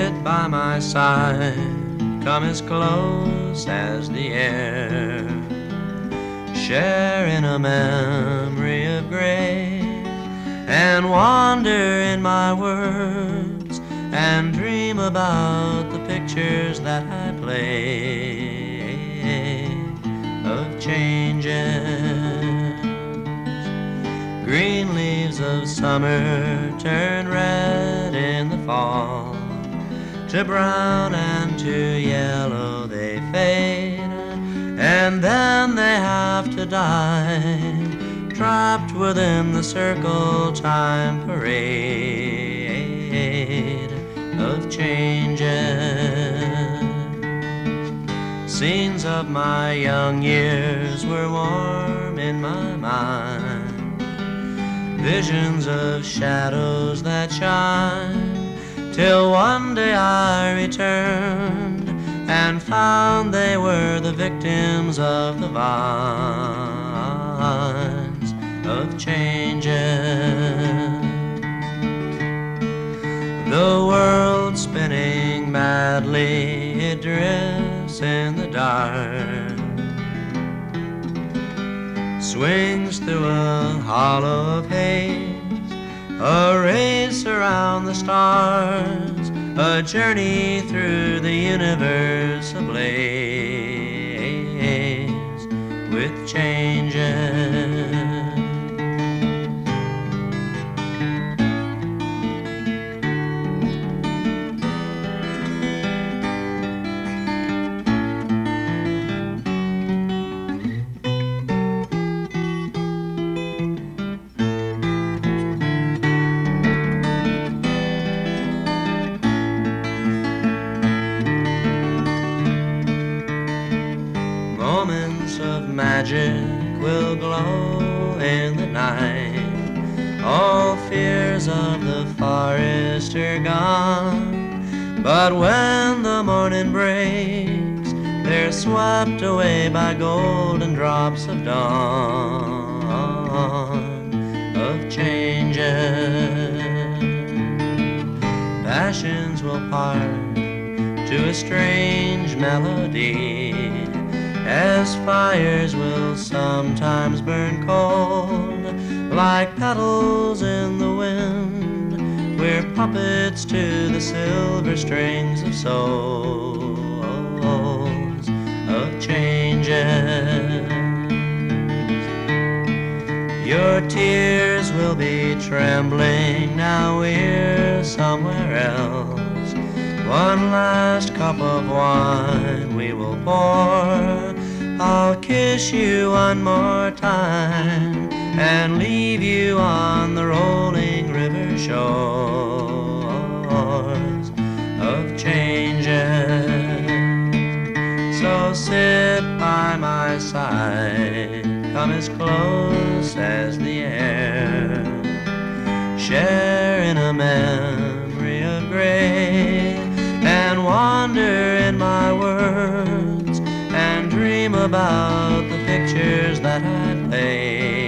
Sit by my side, come as close as the air, share in a memory of grace, and wander in my words, and dream about the pictures that I play of changes. Green leaves of summer turn red in the fall, to brown and to yellow they fade, and then they have to die, trapped within the circle time parade of changes. Scenes of my young years were warm in my mind, visions of shadows that shine, till one day I returned and found they were the victims of the vines of changes. The world spinning madly, it drifts in the dark, swings through a hollow of haze, a race around the stars, a journey through the universe ablaze with changes. Moments of magic will glow in the night, all fears of the forest are gone, but when the morning breaks, they're swept away by golden drops of dawn of changes. Passions will part to a strange melody, as fires will sometimes burn cold, like petals in the wind. We're puppets to the silver strings of souls of changes. Your tears will be trembling, now we're somewhere else. One last cup of wine we will pour, I'll kiss you one more time and leave you on the rolling river shores of changes. So sit by my side, come as close as the air, share in a memory of grace, and wander in my words, and dream about the pictures that I play